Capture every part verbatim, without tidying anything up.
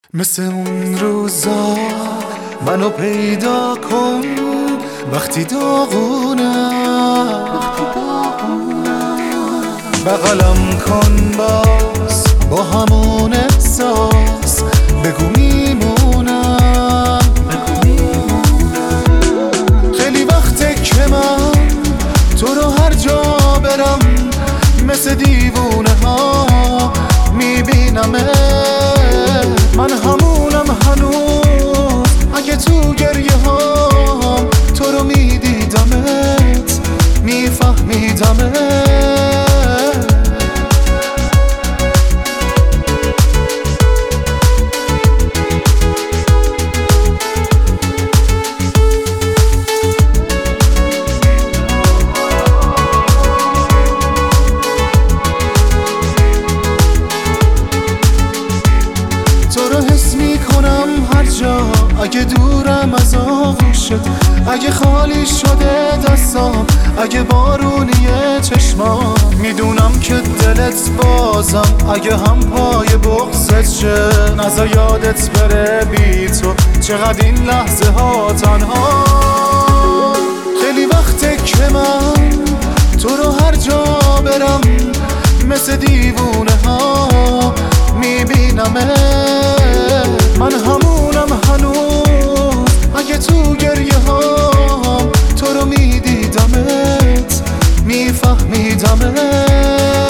مثل اون روزا منو پیدا کن وقتی داغونم، بغلم کن باز با همون احساس، بگو میمونم. خیلی وقته که من تو رو هر جا برم مثل دیوونه ها میبینمه. من همونم هنوز اگه تو گریه هام تو رو میدیدمت میفهمیدمت. تو رو حس میکنم هر جا اگه دورم از آغوشت، اگه خالی شده دستام، اگه بارونیه چشمام. میدونم که دلت بازم اگه هم پای بغضت شه، نزا یادت بره بی تو چقدر این لحظه ها تنها. خیلی وقته که من تو رو هر جا برم مثل دیوونه ها میبینمه. من همونم هنوز اگه تو گریه هام تو رو میدیدمت میفهمیدمت.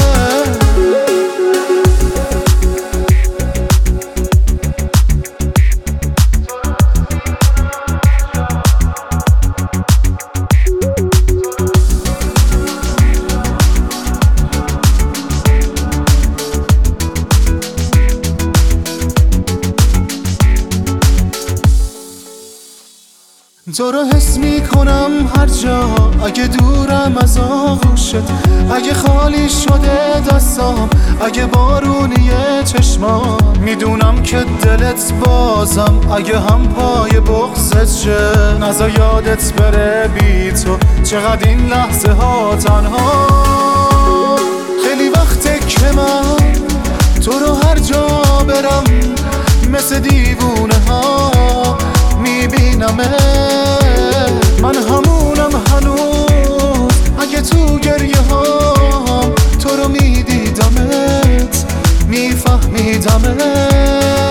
تو رو حس میکنم هر جا اگه دورم از آغوشت، اگه خالی شده دستام، اگه بارونیه چشمام. میدونم که دلت بازم اگه هم پای بغضت شه، نزا یادت بره بی تو چقدر این لحظه ها تنها. خیلی وقته که من تو رو هر جا برم مثل دیوونه ها میبینمت. من همونم هنوز اگه تو گریه هام تو رو میدیدمت میفهمیدمت.